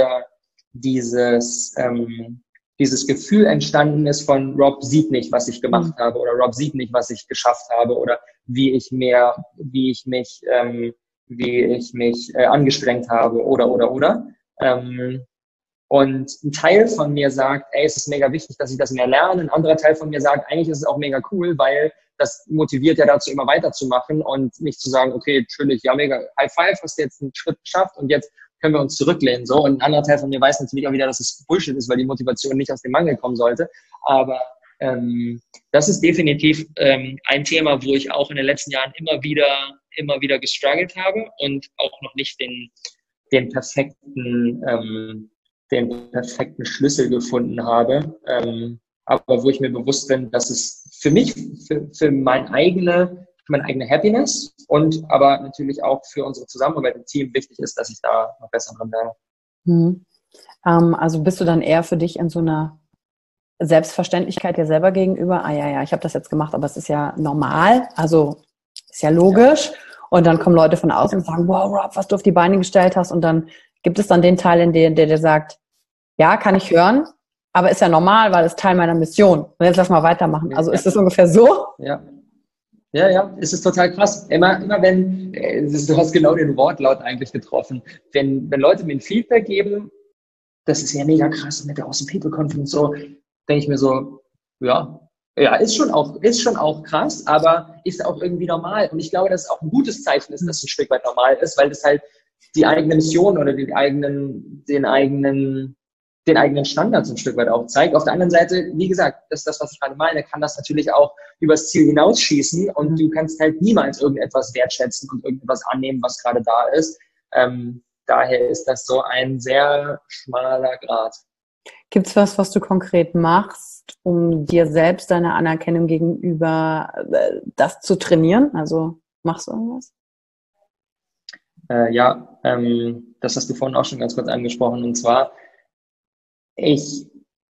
Gefühl entstanden ist von Rob sieht nicht, was ich gemacht habe, oder Rob sieht nicht, was ich geschafft habe, oder wie ich mich angestrengt habe, oder. Und ein Teil von mir sagt, ey, es ist mega wichtig, dass ich das mehr lerne. Ein anderer Teil von mir sagt, eigentlich ist es auch mega cool, weil das motiviert ja dazu, immer weiterzumachen und nicht zu sagen, okay, natürlich, ja, mega, High Five, hast du jetzt einen Schritt geschafft und jetzt können wir uns zurücklehnen. So. Und ein anderer Teil von mir weiß natürlich auch wieder, dass es Bullshit ist, weil die Motivation nicht aus dem Mangel kommen sollte. Aber das ist definitiv ein Thema, wo ich auch in den letzten Jahren immer wieder gestruggelt habe und auch noch nicht den perfekten Schlüssel gefunden habe. Aber wo ich mir bewusst bin, dass es für mich, für meine eigene Happiness und aber natürlich auch für unsere Zusammenarbeit im Team wichtig ist, dass ich da noch besser dran werde. Also bist du dann eher für dich in so einer Selbstverständlichkeit dir selber gegenüber? Ja, ich habe das jetzt gemacht, aber es ist ja normal, also ist ja logisch. Ja. Und dann kommen Leute von außen und sagen, wow, Rob, was du auf die Beine gestellt hast. Und dann gibt es dann den Teil, in dem der sagt, ja, kann ich hören, aber ist ja normal, weil es Teil meiner Mission. Und jetzt lass mal weitermachen. Also ist das ungefähr so? Ja, es ist total krass. Immer wenn, du hast genau den Wortlaut eigentlich getroffen, wenn Leute mir ein Feedback geben, das ist ja mega krass mit der Awesome People Conference, so, denke ich mir so, ja, ist schon auch krass, aber ist auch irgendwie normal. Und ich glaube, dass es auch ein gutes Zeichen ist, dass es ein Stück weit normal ist, weil das halt die eigene Mission oder den eigenen Standards ein Stück weit auch zeigt. Auf der anderen Seite, wie gesagt, das ist das, was ich gerade meine, kann das natürlich auch übers Ziel hinausschießen und du kannst halt niemals irgendetwas wertschätzen und irgendetwas annehmen, was gerade da ist. Daher ist das so ein sehr schmaler Grat. Gibt es was du konkret machst, um dir selbst deine Anerkennung gegenüber das zu trainieren? Also machst du irgendwas? Das hast du vorhin auch schon ganz kurz angesprochen. Und zwar, je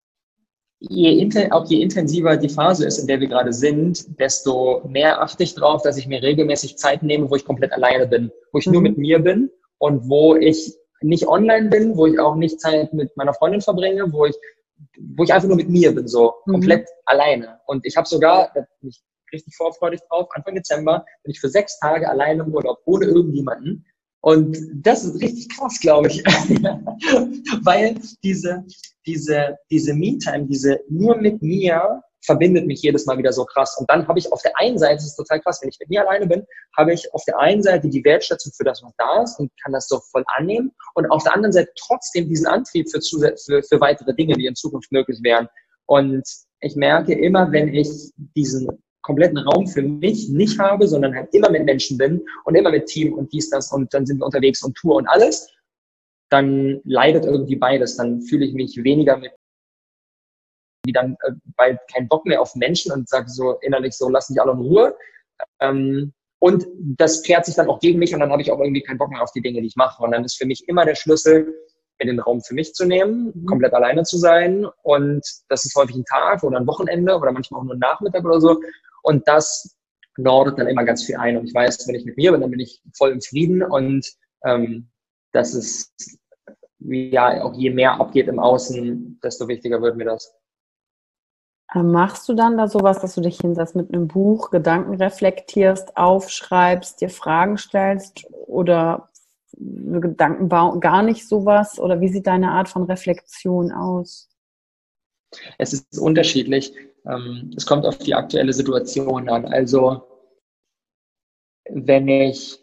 intensiver die Phase ist, in der wir gerade sind, desto mehr achte ich darauf, dass ich mir regelmäßig Zeit nehme, wo ich komplett alleine bin, wo ich nur mit mir bin und wo ich nicht online bin, wo ich auch nicht Zeit mit meiner Freundin verbringe, wo ich einfach nur mit mir bin, so komplett alleine. Und ich habe sogar, da bin ich richtig vorfreudig drauf, Anfang Dezember bin ich für 6 Tage alleine im Urlaub, ohne irgendjemanden. Und das ist richtig krass, glaube ich. Weil diese Me-Time, diese nur mit mir, verbindet mich jedes Mal wieder so krass. Und dann habe ich auf der einen Seite, das ist total krass, wenn ich mit mir alleine bin, habe ich auf der einen Seite die Wertschätzung für das, was da ist und kann das so voll annehmen. Und auf der anderen Seite trotzdem diesen Antrieb für weitere Dinge, die in Zukunft möglich wären. Und ich merke immer, wenn ich diesen kompletten Raum für mich nicht habe, sondern halt immer mit Menschen bin und immer mit Team und dies, das und dann sind wir unterwegs und Tour und alles, dann leidet irgendwie beides. Dann fühle ich mich weniger mit, die dann bald keinen Bock mehr auf Menschen und sage so innerlich so, lass mich alle in Ruhe. Und das kehrt sich dann auch gegen mich und dann habe ich auch irgendwie keinen Bock mehr auf die Dinge, die ich mache. Und dann ist für mich immer der Schlüssel, mir den Raum für mich zu nehmen, komplett alleine zu sein. Und das ist häufig ein Tag oder ein Wochenende oder manchmal auch nur ein Nachmittag oder so. Und das nordet dann immer ganz viel ein. Und ich weiß, wenn ich mit mir bin, dann bin ich voll im Frieden. Und das ist, ja, auch je mehr abgeht im Außen, desto wichtiger wird mir das. Machst du dann da sowas, dass du dich hinsetzt mit einem Buch, Gedanken reflektierst, aufschreibst, dir Fragen stellst oder Gedanken gar nicht sowas? Oder wie sieht deine Art von Reflexion aus? Es ist unterschiedlich. Es kommt auf die aktuelle Situation an. Also wenn ich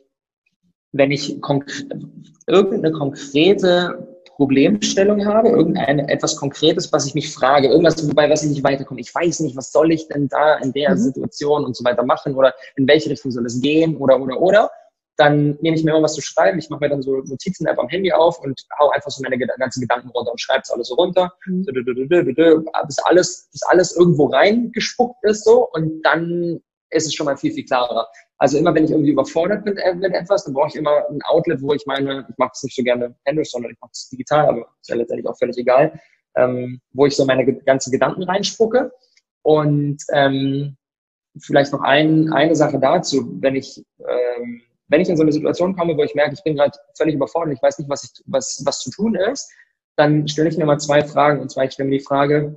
irgendeine konkrete Problemstellung habe, etwas Konkretes, was ich mich frage, irgendwas, was ich nicht weiterkomme. Ich weiß nicht, was soll ich denn da in der Situation und so weiter machen oder in welche Richtung soll es gehen oder. Dann nehme ich mir immer was zu schreiben. Ich mache mir dann so Notizen-App am Handy auf und hau einfach so meine ganzen Gedanken runter und schreibe es alles so runter. Bis alles irgendwo reingespuckt ist so und dann ist es schon mal viel, viel klarer. Also immer, wenn ich irgendwie überfordert bin mit etwas, dann brauche ich immer ein Outlet, wo ich mache es nicht so gerne händisch, sondern ich mache es digital, aber ist ja letztendlich auch völlig egal, wo ich so meine ganzen Gedanken reinspucke. Und vielleicht noch eine Sache dazu, wenn ich in so eine Situation komme, wo ich merke, ich bin gerade völlig überfordert, ich weiß nicht, was zu tun ist, dann stelle ich mir mal 2 Fragen. Und zwar, ich stelle mir die Frage,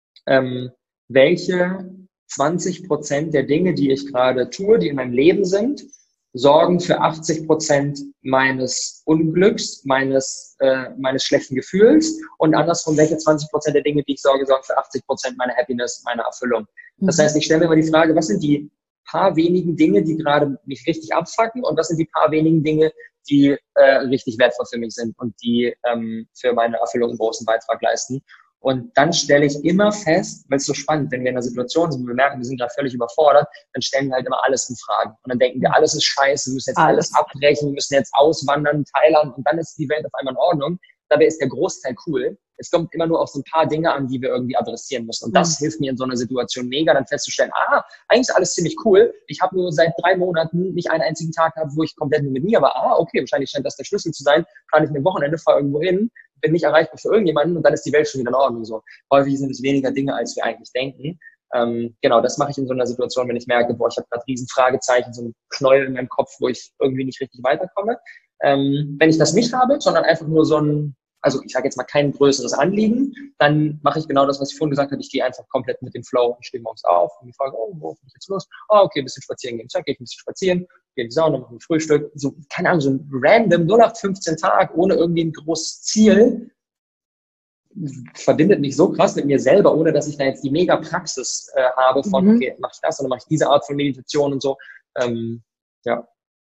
welche 20% der Dinge, die ich gerade tue, die in meinem Leben sind, sorgen für 80% meines Unglücks, meines schlechten Gefühls und andersrum, welche 20% der Dinge, die ich sorgen für 80% meiner Happiness, meiner Erfüllung. Das heißt, ich stelle mir immer die Frage, was sind die paar wenigen Dinge, die gerade mich richtig abfucken und was sind die paar wenigen Dinge, die richtig wertvoll für mich sind und die für meine Erfüllung einen großen Beitrag leisten. Und dann stelle ich immer fest, weil es so spannend, wenn wir in einer Situation sind, wo wir merken, wir sind gerade völlig überfordert, dann stellen wir halt immer alles in Frage. Und dann denken wir, alles ist scheiße, wir müssen jetzt alles abbrechen, wir müssen jetzt auswandern, Thailand und dann ist die Welt auf einmal in Ordnung. Dabei ist der Großteil cool. Es kommt immer nur auf so ein paar Dinge an, die wir irgendwie adressieren müssen. Und das hilft mir in so einer Situation mega, dann festzustellen, eigentlich ist alles ziemlich cool. Ich habe nur seit 3 Monaten nicht einen einzigen Tag gehabt, wo ich komplett nur mit mir war. Okay, wahrscheinlich scheint das der Schlüssel zu sein. Kann ich mir am Wochenende, fahre irgendwo hin, bin nicht erreichbar für irgendjemanden und dann ist die Welt schon wieder in Ordnung. So. Häufig sind es weniger Dinge, als wir eigentlich denken. Genau, das mache ich in so einer Situation, wenn ich merke, ich habe gerade riesen Fragezeichen, so ein Knäuel in meinem Kopf, wo ich irgendwie nicht richtig weiterkomme. Wenn ich das nicht habe, sondern einfach nur ich sage jetzt mal kein größeres Anliegen, dann mache ich genau das, was ich vorhin gesagt habe. Ich gehe einfach komplett mit dem Flow. Ich stehe morgens auf und ich frage, wo bin ich jetzt los? Okay, ein bisschen spazieren gehen. Zack, gehe ich ein bisschen spazieren, gehe in die Sauna, mache ein Frühstück. So, keine Ahnung, so ein random 0815 Tag ohne irgendwie ein großes Ziel verbindet mich so krass mit mir selber, ohne dass ich da jetzt die Mega-Praxis habe von, okay, mache ich das oder mache ich diese Art von Meditation und so. Ja.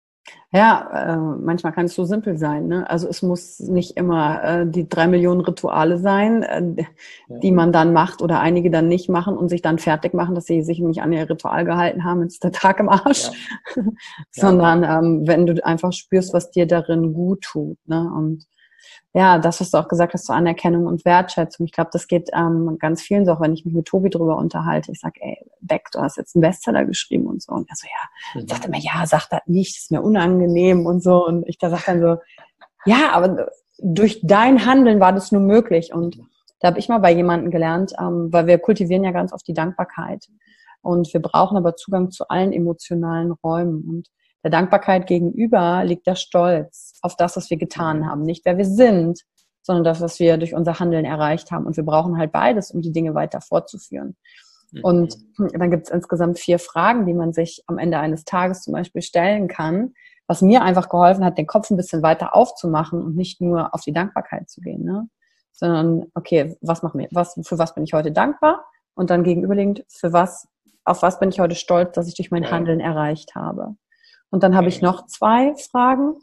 Ja, manchmal kann es so simpel sein, ne? Also es muss nicht immer die 3 Millionen Rituale sein, die man dann macht oder einige dann nicht machen und sich dann fertig machen, dass sie sich nicht an ihr Ritual gehalten haben, jetzt ist der Tag im Arsch. Ja. Sondern wenn du einfach spürst, was dir darin gut tut, ne? Und ja, das, was du auch gesagt hast, zur Anerkennung und Wertschätzung. Ich glaube, das geht ganz vielen so, auch wenn ich mich mit Tobi drüber unterhalte. Ich sage, ey, Beck, du hast jetzt einen Bestseller geschrieben und so. Und er so, sagt immer, sag das nicht, ist mir unangenehm und so. Und ich da sage dann so, ja, aber durch dein Handeln war das nur möglich. Und da habe ich mal bei jemandem gelernt, weil wir kultivieren ja ganz oft die Dankbarkeit. Und wir brauchen aber Zugang zu allen emotionalen Räumen. Und der Dankbarkeit gegenüber liegt der Stolz auf das, was wir getan haben. Nicht, wer wir sind, sondern das, was wir durch unser Handeln erreicht haben. Und wir brauchen halt beides, um die Dinge weiter fortzuführen. Und dann gibt es insgesamt 4 Fragen, die man sich am Ende eines Tages zum Beispiel stellen kann, was mir einfach geholfen hat, den Kopf ein bisschen weiter aufzumachen und nicht nur auf die Dankbarkeit zu gehen, ne? Sondern, okay, für was bin ich heute dankbar? Und dann gegenüberliegend, auf was bin ich heute stolz, dass ich durch mein Handeln erreicht habe? Und dann habe ich noch 2 Fragen.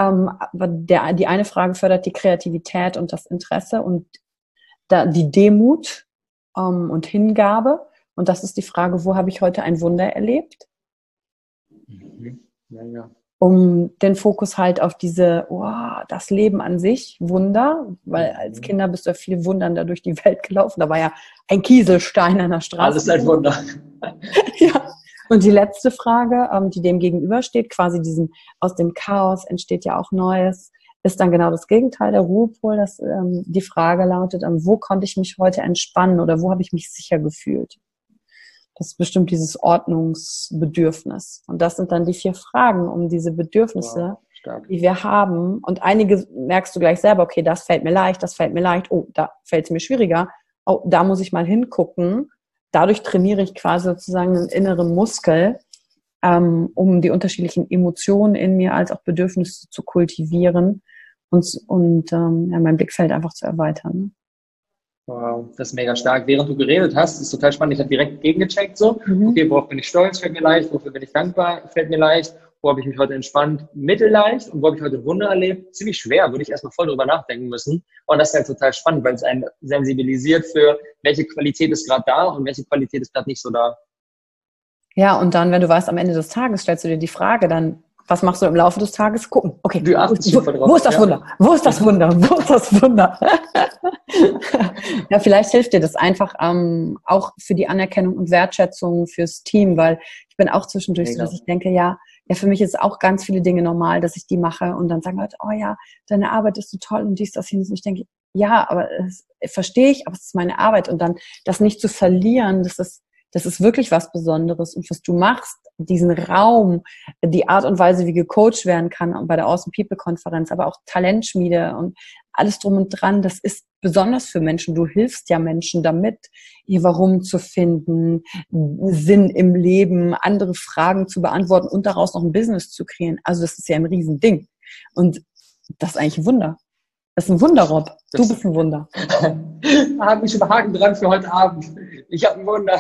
Die eine Frage fördert die Kreativität und das Interesse und die Demut und Hingabe. Und das ist die Frage, wo habe ich heute ein Wunder erlebt? Ja, ja. Um den Fokus halt auf das Leben an sich, Wunder, weil als Kinder bist du ja viel Wundern da durch die Welt gelaufen. Da war ja ein Kieselstein an der Straße. Alles ein Wunder. Ja. Und die letzte Frage, die dem gegenübersteht, quasi aus dem Chaos entsteht ja auch Neues, ist dann genau das Gegenteil, der Ruhepol. Die Frage lautet, wo konnte ich mich heute entspannen oder wo habe ich mich sicher gefühlt? Das ist bestimmt dieses Ordnungsbedürfnis. Und das sind dann die 4 Fragen um diese Bedürfnisse, die wir haben. Und einige merkst du gleich selber, okay, das fällt mir leicht, oh, da fällt es mir schwieriger, oh, da muss ich mal hingucken. Dadurch trainiere ich quasi sozusagen einen inneren Muskel, um die unterschiedlichen Emotionen in mir als auch Bedürfnisse zu kultivieren und mein Blickfeld einfach zu erweitern. Wow, das ist mega stark. Während du geredet hast, ist total spannend. Ich habe direkt gegengecheckt so. Okay, worauf bin ich stolz? Fällt mir leicht. Wofür bin ich dankbar? Fällt mir leicht. Wo habe ich mich heute entspannt? Mittelleicht. Und wo habe ich heute Wunder erlebt? Ziemlich schwer. Würde ich erstmal voll drüber nachdenken müssen. Und das ist halt total spannend, weil es einen sensibilisiert für, welche Qualität ist gerade da und welche Qualität ist gerade nicht so da. Ja, und dann, wenn du weißt, am Ende des Tages stellst du dir die Frage, dann was machst du im Laufe des Tages? Gucken. Okay, wo ist das Wunder? Wo ist das Wunder? Wo ist das Wunder? Ja, vielleicht hilft dir das einfach auch für die Anerkennung und Wertschätzung fürs Team, weil ich bin auch zwischendurch so, dass ich denke, ja, für mich ist auch ganz viele Dinge normal, dass ich die mache und dann sagen Leute, oh ja, deine Arbeit ist so toll und dies, das, jenes. Und ich denke, ja, aber das verstehe ich, aber es ist meine Arbeit und dann das nicht zu verlieren, das ist wirklich was Besonderes. Und was du machst, diesen Raum, die Art und Weise, wie gecoacht werden kann, und bei der Awesome People Konferenz, aber auch Talentschmiede und alles drum und dran, das ist besonders für Menschen. Du hilfst ja Menschen damit, ihr Warum zu finden, Sinn im Leben, andere Fragen zu beantworten und daraus noch ein Business zu kreieren. Also das ist ja ein Riesending. Und das ist eigentlich ein Wunder. Das ist ein Wunder, Rob. Du bist ein Wunder. Da habe ich schon Haken dran für heute Abend. Ich habe ein Wunder.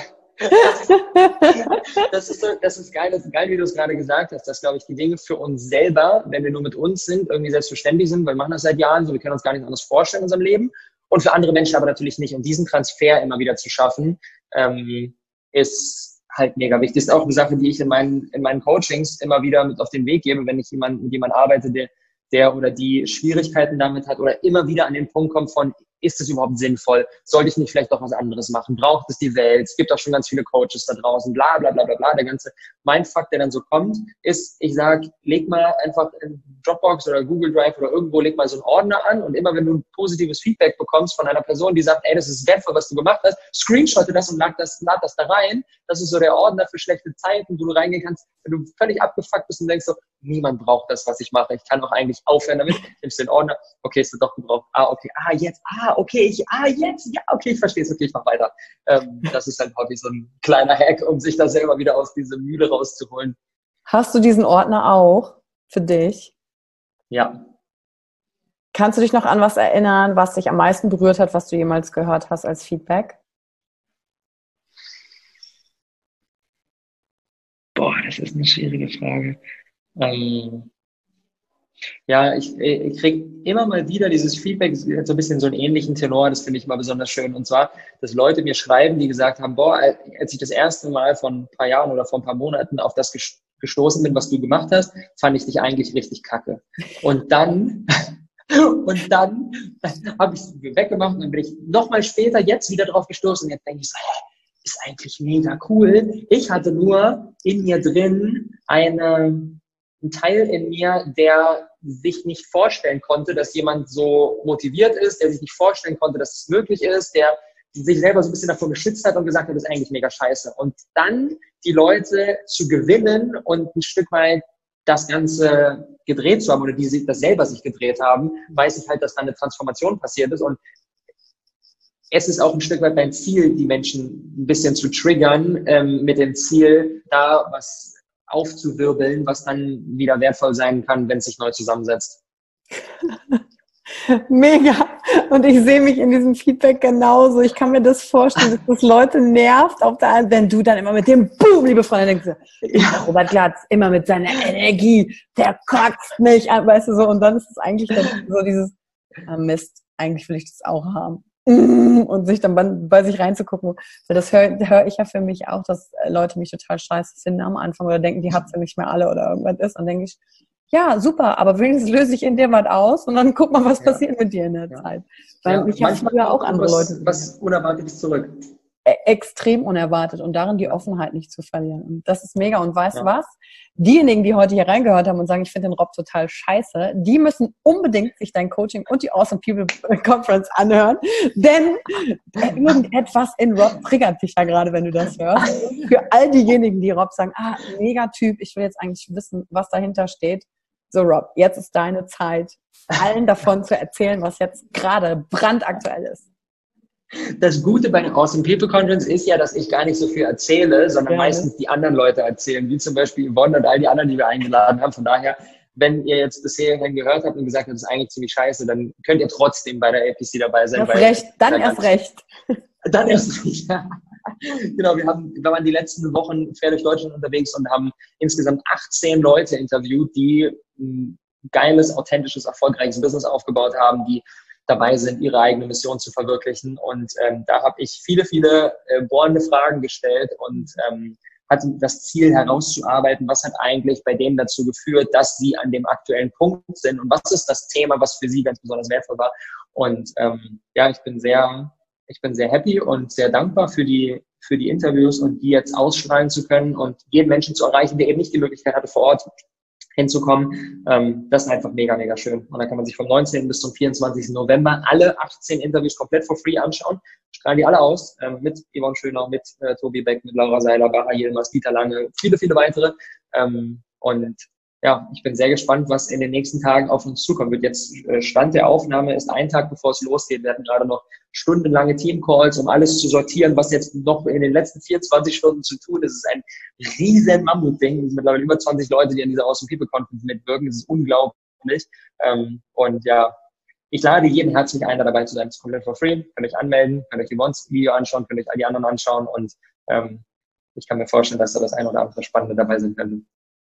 Das ist geil, wie du es gerade gesagt hast, dass, glaube ich, die Dinge für uns selber, wenn wir nur mit uns sind, irgendwie selbstverständlich sind, weil wir machen das seit Jahren so, wir können uns gar nichts anderes vorstellen in unserem Leben und für andere Menschen aber natürlich nicht. Und diesen Transfer immer wieder zu schaffen, ist halt mega wichtig. Das ist auch eine Sache, die ich in meinen Coachings immer wieder mit auf den Weg gebe, wenn ich mit jemandem arbeite, der oder die Schwierigkeiten damit hat oder immer wieder an den Punkt kommt von, ist es überhaupt sinnvoll? Sollte ich nicht vielleicht doch was anderes machen? Braucht es die Welt? Es gibt auch schon ganz viele Coaches da draußen, bla bla bla bla bla. Der ganze Mindfuck, der dann so kommt, ist, ich sag, leg mal einfach in Dropbox oder Google Drive oder irgendwo, leg mal so einen Ordner an und immer wenn du ein positives Feedback bekommst von einer Person, die sagt, ey, das ist wertvoll, was du gemacht hast, screenshotte das und lad das da rein. Das ist so der Ordner für schlechte Zeiten, wo du reingehen kannst, wenn du völlig abgefuckt bist und denkst so, niemand braucht das, was ich mache. Ich kann doch eigentlich aufhören damit. Nimmst den Ordner, okay, ist doch gebraucht. Okay, jetzt, jetzt, ja, okay, ich verstehe es, okay, ich mach weiter. Das ist halt häufig so ein kleiner Hack, um sich da selber wieder aus dieser Mühle rauszuholen. Hast du diesen Ordner auch für dich? Ja. Kannst du dich noch an was erinnern, was dich am meisten berührt hat, was du jemals gehört hast als Feedback? Boah, das ist eine schwierige Frage. Ja, ich kriege immer mal wieder dieses Feedback, so ein bisschen so einen ähnlichen Tenor, das finde ich immer besonders schön. Und zwar, dass Leute mir schreiben, die gesagt haben, boah, als ich das erste Mal vor ein paar Jahren oder vor ein paar Monaten auf das gestoßen bin, was du gemacht hast, fand ich dich eigentlich richtig kacke. Und dann habe ich es weggemacht und dann bin ich nochmal später jetzt wieder drauf gestoßen und jetzt denke ich so, ist eigentlich mega cool. Ich hatte nur in mir drin ein Teil in mir, der sich nicht vorstellen konnte, dass jemand so motiviert ist, der sich nicht vorstellen konnte, dass es möglich ist, der sich selber so ein bisschen davor geschützt hat und gesagt hat, das ist eigentlich mega scheiße. Und dann die Leute zu gewinnen und ein Stück weit das Ganze gedreht zu haben oder die das selber sich gedreht haben, weiß ich halt, dass da eine Transformation passiert ist. Und es ist auch ein Stück weit mein Ziel, die Menschen ein bisschen zu triggern, mit dem Ziel, da was aufzuwirbeln, was dann wieder wertvoll sein kann, wenn es sich neu zusammensetzt. Mega. Und ich sehe mich in diesem Feedback genauso. Ich kann mir das vorstellen, dass das Leute nervt, wenn du dann immer mit dem Boom, liebe Freunde, denkst, Robert Glatz, immer mit seiner Energie, der kotzt mich, weißt du so. Und dann ist es eigentlich dann so dieses, Mist, eigentlich will ich das auch haben. und sich dann bei sich reinzugucken. Weil das hör ich ja für mich auch, dass Leute mich total scheiße finden am Anfang oder denken, die hat's ja nicht mehr alle oder irgendwas ist. Und denke ich, ja, super, aber wenigstens löse ich in dir was aus und dann guck mal, was passiert mit dir in der Zeit. Weil ich habe früher auch andere Leute. Was Unerwartetes zurück. Extrem unerwartet und darin die Offenheit nicht zu verlieren. Und das ist mega. Und weißt du was? Diejenigen, die heute hier reingehört haben und sagen, ich finde den Rob total scheiße, die müssen unbedingt sich dein Coaching und die Awesome People Conference anhören, denn irgendetwas in Rob triggert dich ja gerade, wenn du das hörst. Für all diejenigen, die Rob sagen, mega Typ, ich will jetzt eigentlich wissen, was dahinter steht. So Rob, jetzt ist deine Zeit, allen davon zu erzählen, was jetzt gerade brandaktuell ist. Das Gute bei der Awesome People Conference ist ja, dass ich gar nicht so viel erzähle, sondern meistens die anderen Leute erzählen, wie zum Beispiel Yvonne und all die anderen, die wir eingeladen haben. Von daher, wenn ihr jetzt bisher gehört habt und gesagt habt, das ist eigentlich ziemlich scheiße, dann könnt ihr trotzdem bei der APC dabei sein. Dann erst recht. Dann erst recht, ja. Genau, wir waren die letzten Wochen quer durch Deutschland unterwegs und haben insgesamt 18 Leute interviewt, die ein geiles, authentisches, erfolgreiches Business aufgebaut haben, die dabei sind, ihre eigene Mission zu verwirklichen. Und da habe ich viele bohrende Fragen gestellt und hatte das Ziel herauszuarbeiten, was hat eigentlich bei denen dazu geführt, dass sie an dem aktuellen Punkt sind und was ist das Thema, was für sie ganz besonders wertvoll war. Und ich bin sehr happy und sehr dankbar für die Interviews und die jetzt ausstrahlen zu können und jeden Menschen zu erreichen, der eben nicht die Möglichkeit hatte, vor Ort hinzukommen. Das ist einfach mega, mega schön. Und da kann man sich vom 19. bis zum 24. November alle 18 Interviews komplett for free anschauen. Strahlen die alle aus, mit Yvonne Schöner, mit Tobi Beck, mit Laura Seiler, Baha Yilmaz, Dieter Lange, viele weitere. Und ja, ich bin sehr gespannt, was in den nächsten Tagen auf uns zukommen wird. Jetzt Stand der Aufnahme ist ein Tag, bevor es losgeht. Wir hatten gerade noch stundenlange Teamcalls, um alles zu sortieren, was jetzt noch in den letzten 24 Stunden zu tun ist. Es ist ein riesen Mammutding. Es sind mittlerweile über 20 Leute, die an dieser Awesome People Conference mitwirken. Das ist unglaublich. Und ja, ich lade jeden herzlich ein, da dabei zu sein. Es ist komplett for free. Könnt euch anmelden, könnt euch Yvonne's Video anschauen, könnt euch all die anderen anschauen. Und ich kann mir vorstellen, dass da das ein oder andere Spannende dabei sein könnte.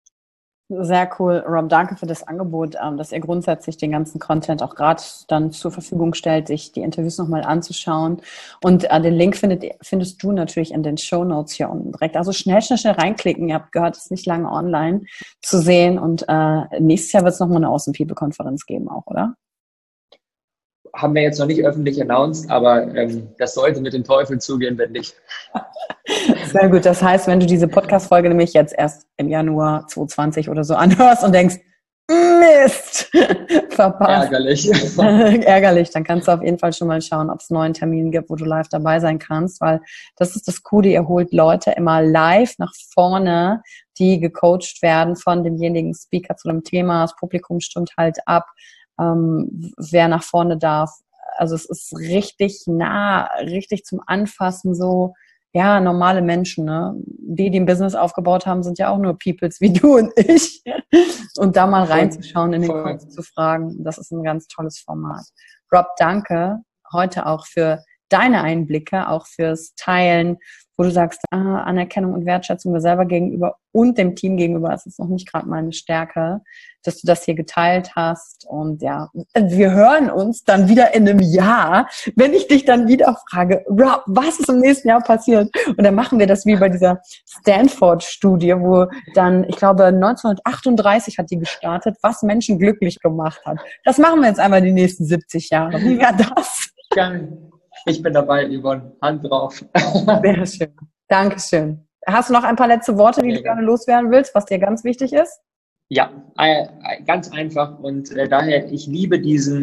Sehr cool, Rob. Danke für das Angebot, dass ihr grundsätzlich den ganzen Content auch gerade dann zur Verfügung stellt, sich die Interviews nochmal anzuschauen. Und den Link findest du natürlich in den Shownotes hier unten direkt. Also schnell reinklicken. Ihr habt gehört, es ist nicht lange online zu sehen. Und nächstes Jahr wird es nochmal eine Awesome People Konferenz geben auch, oder? Haben wir jetzt noch nicht öffentlich announced, aber das sollte mit dem Teufel zugehen, wenn nicht. Sehr gut. Das heißt, wenn du diese Podcast-Folge nämlich jetzt erst im Januar 2020 oder so anhörst und denkst, Mist, verpasst. Ärgerlich. Dann kannst du auf jeden Fall schon mal schauen, ob es einen neuen Termin gibt, wo du live dabei sein kannst, weil das ist das Coole. Ihr holt Leute immer live nach vorne, die gecoacht werden von demjenigen Speaker zu dem Thema. Das Publikum stimmt halt ab, wer nach vorne darf. Also es ist richtig nah, richtig zum Anfassen so. Ja, normale Menschen, ne? Die ein Business aufgebaut haben, sind ja auch nur Peoples wie du und ich. Und da mal reinzuschauen, in den Kopf zu fragen, das ist ein ganz tolles Format. Rob, danke heute auch für deine Einblicke, auch fürs Teilen, wo du sagst, Anerkennung und Wertschätzung mir selber gegenüber und dem Team gegenüber, das ist noch nicht gerade meine Stärke, dass du das hier geteilt hast. Und ja, wir hören uns dann wieder in einem Jahr, wenn ich dich dann wieder frage, Rob, was ist im nächsten Jahr passiert? Und dann machen wir das wie bei dieser Stanford-Studie, wo dann, ich glaube, 1938 hat die gestartet, was Menschen glücklich gemacht hat. Das machen wir jetzt einmal die nächsten 70 Jahre. Wie wäre das? Ich bin dabei, Yvonne. Hand drauf. Sehr schön. Dankeschön. Hast du noch ein paar letzte Worte, die du gerne loswerden willst, was dir ganz wichtig ist? Ja, ganz einfach. Und daher, ich liebe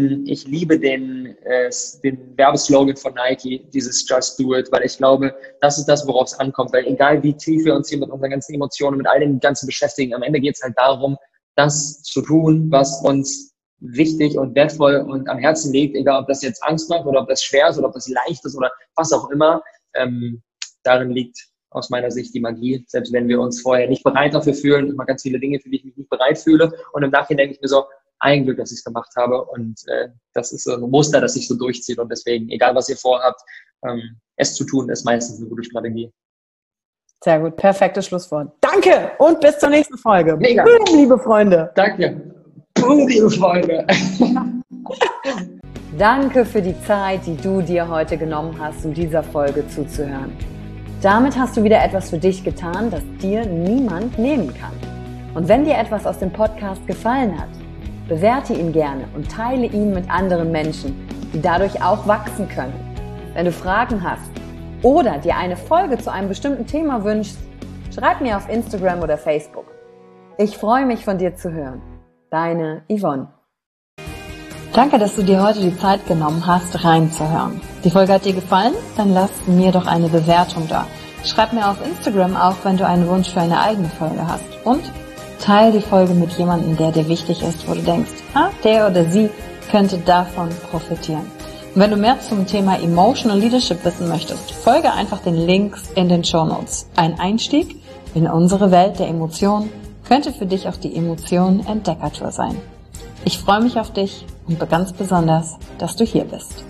den Werbeslogan von Nike, dieses Just Do It, weil ich glaube, das ist das, worauf es ankommt. Weil egal wie tief wir uns hier mit unseren ganzen Emotionen, mit all dem Ganzen beschäftigen, am Ende geht es halt darum, das zu tun, was uns wichtig und wertvoll und am Herzen liegt, egal ob das jetzt Angst macht oder ob das schwer ist oder ob das leicht ist oder was auch immer. Darin liegt aus meiner Sicht die Magie, selbst wenn wir uns vorher nicht bereit dafür fühlen, immer ganz viele Dinge, für die ich mich nicht bereit fühle, und im Nachhinein denke ich mir so, ein Glück, dass ich es gemacht habe, und das ist so ein Muster, das sich so durchzieht, und deswegen, egal was ihr vorhabt, es zu tun, ist meistens eine gute Strategie. Sehr gut, perfektes Schlusswort. Danke und bis zur nächsten Folge. Mega. Liebe Freunde. Danke. Liebe Freunde. Danke für die Zeit, die du dir heute genommen hast, um dieser Folge zuzuhören. Damit hast du wieder etwas für dich getan, das dir niemand nehmen kann. Und wenn dir etwas aus dem Podcast gefallen hat, bewerte ihn gerne und teile ihn mit anderen Menschen, die dadurch auch wachsen können. Wenn du Fragen hast oder dir eine Folge zu einem bestimmten Thema wünschst, schreib mir auf Instagram oder Facebook. Ich freue mich, von dir zu hören. Deine Yvonne. Danke, dass du dir heute die Zeit genommen hast, reinzuhören. Die Folge hat dir gefallen? Dann lass mir doch eine Bewertung da. Schreib mir auf Instagram auch, wenn du einen Wunsch für eine eigene Folge hast. Und teile die Folge mit jemandem, der dir wichtig ist, wo du denkst, der oder sie könnte davon profitieren. Und wenn du mehr zum Thema Emotional Leadership wissen möchtest, folge einfach den Links in den Shownotes. Ein Einstieg in unsere Welt der Emotionen könnte für dich auch die Emotionen-Entdeckertour sein. Ich freue mich auf dich und ganz besonders, dass du hier bist.